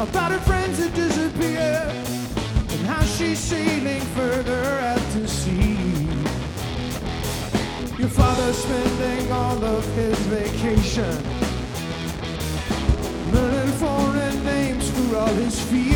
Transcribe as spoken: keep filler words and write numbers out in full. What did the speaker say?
about her friends who disappeared, and how she's sailing further out to sea. Your father's spending all of his vacation learning foreign names for all his feet.